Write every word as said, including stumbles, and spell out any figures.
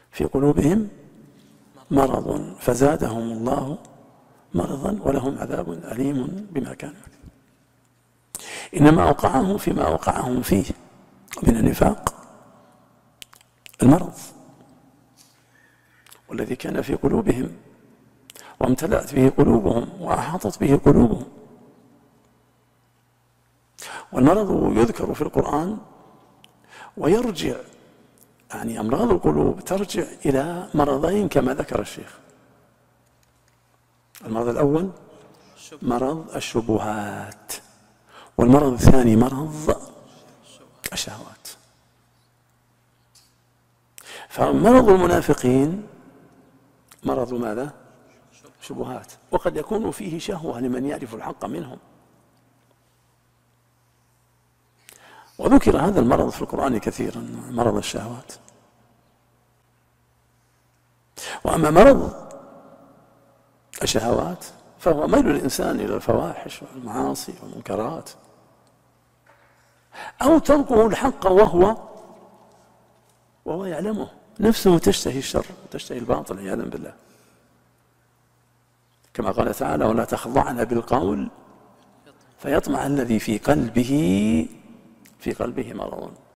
في قلوبهم مرض فزادهم الله مرضا ولهم عذاب أليم بما كانوا يكذبون. إنما أوقعهم فيما أوقعهم فيه من النفاق المرض والذي كان في قلوبهم وامتلأت به قلوبهم وأحاطت به قلوبهم. والمرض يذكر في القرآن ويرجع، يعني أمراض القلوب ترجع إلى مرضين كما ذكر الشيخ. المرض الأول مرض الشبهات، والمرض الثاني مرض الشهوات. فمرض المنافقين مرض ماذا؟ شبهات، وقد يكون فيه شهوة لمن يعرف الحق منهم. وذكر هذا المرض في القرآن كثيرا، مرض الشهوات. وأما مرض الشهوات فهو ميل الإنسان إلى الفواحش والمعاصي والمنكرات، أو تركه الحق وهو وهو يعلمه، نفسه تشتهي الشر وتشتهي الباطل عياذا بالله، كما قال تعالى: ولا تخضعن بالقول فيطمع الذي في قلبه في قلبه مرض.